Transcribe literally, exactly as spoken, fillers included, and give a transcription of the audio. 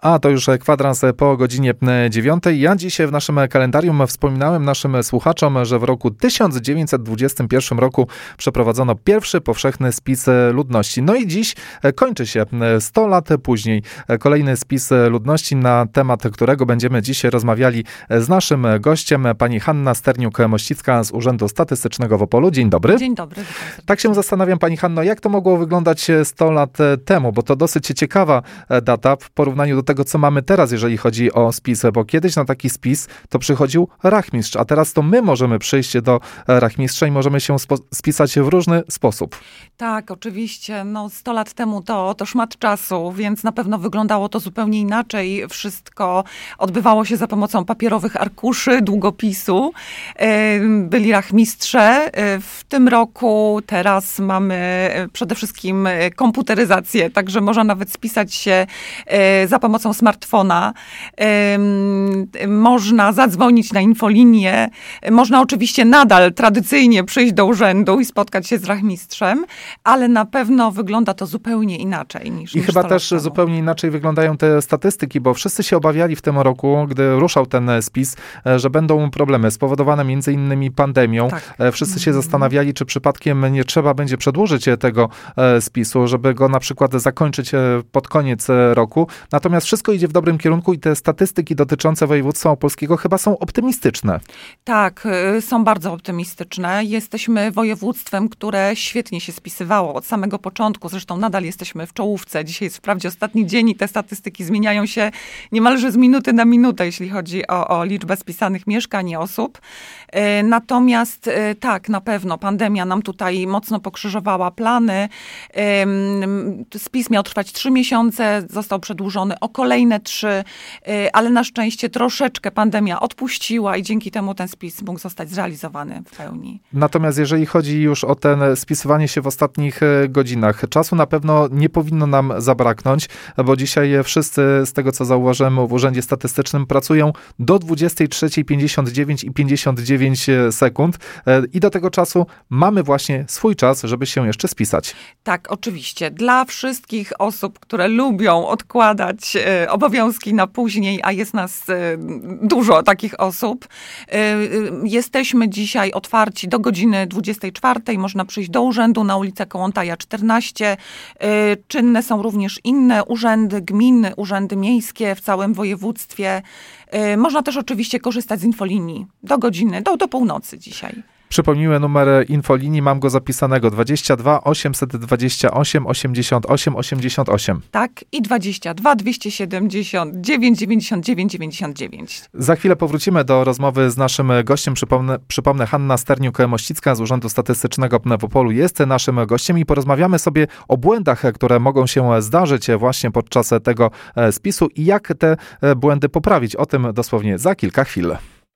A to już kwadrans po godzinie dziewiątej. Ja dzisiaj w naszym kalendarium wspominałem naszym słuchaczom, że w roku tysiąc dziewięćset dwudziestym pierwszym roku przeprowadzono pierwszy powszechny spis ludności. No i dziś kończy się sto lat później kolejny spis ludności, na temat którego będziemy dzisiaj rozmawiali z naszym gościem, pani Hanna Sterniuk-Mościcka z Urzędu Statystycznego w Opolu. Dzień dobry. Dzień dobry. Tak się zastanawiam, pani Hanno, jak to mogło wyglądać sto lat temu, bo to dosyć ciekawa data w porównaniu do tego, co mamy teraz, jeżeli chodzi o spis, bo kiedyś na taki spis to przychodził rachmistrz, a teraz to my możemy przyjść do rachmistrza i możemy się spo- spisać w różny sposób. Tak, oczywiście. No, sto lat temu to, to szmat czasu, więc na pewno wyglądało to zupełnie inaczej. Wszystko odbywało się za pomocą papierowych arkuszy, długopisu. Byli rachmistrze. W tym roku teraz mamy przede wszystkim komputeryzację, także można nawet spisać się za pomocą smartfona. Można zadzwonić na infolinię. Można oczywiście nadal tradycyjnie przyjść do urzędu i spotkać się z rachmistrzem, ale na pewno wygląda to zupełnie inaczej niż I niż chyba sto też lat temu. zupełnie inaczej wyglądają te statystyki, bo wszyscy się obawiali w tym roku, gdy ruszał ten spis, że będą problemy spowodowane między innymi pandemią. Tak. Wszyscy się zastanawiali, czy przypadkiem nie trzeba będzie przedłużyć tego spisu, żeby go na przykład zakończyć pod koniec roku. Natomiast wszystko idzie w dobrym kierunku i te statystyki dotyczące województwa opolskiego chyba są optymistyczne. Tak, są bardzo optymistyczne. Jesteśmy województwem, które świetnie się spisywało od samego początku. Zresztą nadal jesteśmy w czołówce. Dzisiaj jest wprawdzie ostatni dzień i te statystyki zmieniają się niemalże z minuty na minutę, jeśli chodzi o, o liczbę spisanych mieszkań i osób. Natomiast tak, na pewno pandemia nam tutaj mocno pokrzyżowała plany. Spis miał trwać trzy miesiące, został przedłużony o kolejne trzy, ale na szczęście troszeczkę pandemia odpuściła i dzięki temu ten spis mógł zostać zrealizowany w pełni. Natomiast jeżeli chodzi już o ten spisywanie się w ostatnich godzinach, czasu na pewno nie powinno nam zabraknąć, bo dzisiaj wszyscy, z tego co zauważyłem w Urzędzie Statystycznym, pracują do dwudziestej trzeciej pięćdziesiąt dziewięć i pięćdziesiąt dziewięć sekund i do tego czasu mamy właśnie swój czas, żeby się jeszcze spisać. Tak, oczywiście. Dla wszystkich osób, które lubią odkładać e, obowiązki na później, a jest nas e, dużo takich osób, e, e, jesteśmy dzisiaj otwarci do godziny dwudziestej czwartej. Można przyjść do urzędu na ulicę Kołątaja czternaście. E, czynne są również inne urzędy gminy, urzędy miejskie w całym województwie. E, można też oczywiście korzystać z infolinii do godziny, do, do północy dzisiaj. Przypomnijmy numer infolinii, mam go zapisanego dwadzieścia dwa osiemset dwadzieścia osiem osiemdziesiąt osiem osiemdziesiąt osiem. Tak, i dwadzieścia dwa dwieście siedemdziesiąt dziewięć dziewięćdziesiąt dziewięć dziewięćdziesiąt dziewięć. Za chwilę powrócimy do rozmowy z naszym gościem. Przypomnę, przypomnę Hanna Sterniuk-Mościcka z Urzędu Statystycznego w Opolu jest naszym gościem i porozmawiamy sobie o błędach, które mogą się zdarzyć właśnie podczas tego spisu i jak te błędy poprawić. O tym dosłownie za kilka chwil.